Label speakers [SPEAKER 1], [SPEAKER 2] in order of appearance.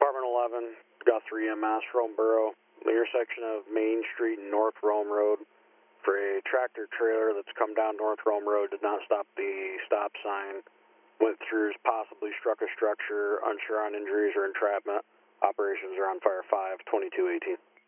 [SPEAKER 1] Department 11, Guthrie EMS, Rome Borough, the intersection of Main Street and North Rome Road for a tractor trailer that's come down North Rome Road, did not stop the stop sign, went through, possibly struck a structure, unsure on injuries or entrapment. Operations are on fire 5, 2218.